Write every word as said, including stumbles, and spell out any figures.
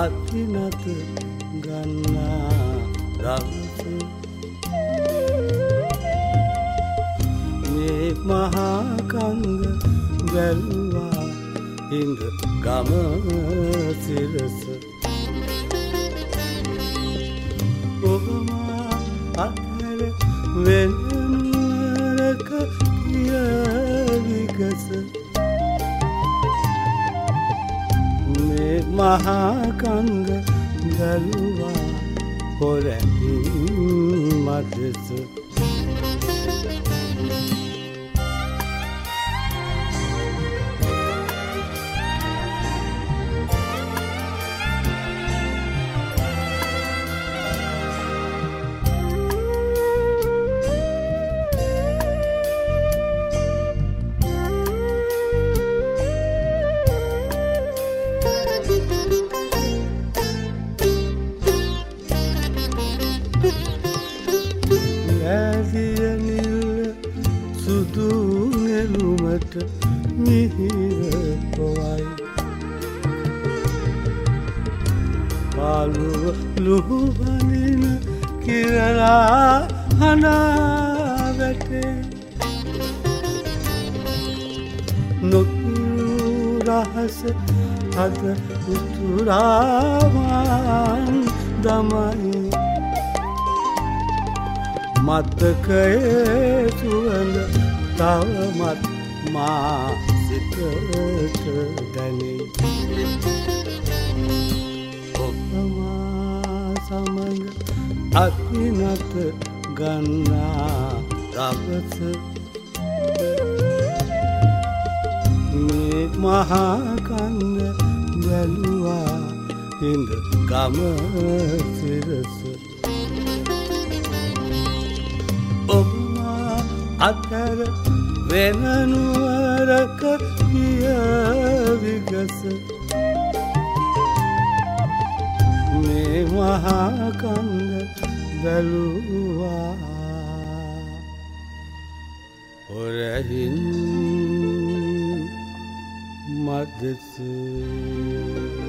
අතිනත ගන්නා දවස මේ මහා කංග වැල්වා ඉඳ ගම සිරස ඔබමා අත්හැර වෙනරක විගස මේ මහා කංග වැල්වා පොරැකින් මදස සුදු නෙළුමට මිහිර පොවයි පාළුව ලුහු බඳින කිරලා හනා වැටේ නොකිරු රහස අද උතුරාවන් දමයි මතකයේ සුවඳ තවමත් මා සිතට දැනේ ඔබමා සමග අතිනත ගන්නා දවස මේ මහා කන්ද වැළුවා ඉඳ ගම සිරස ඔබමා අතර වෙනනුවරක පිය විගස මේ මහා කන්ද වැළුවා ඔරහින් මදස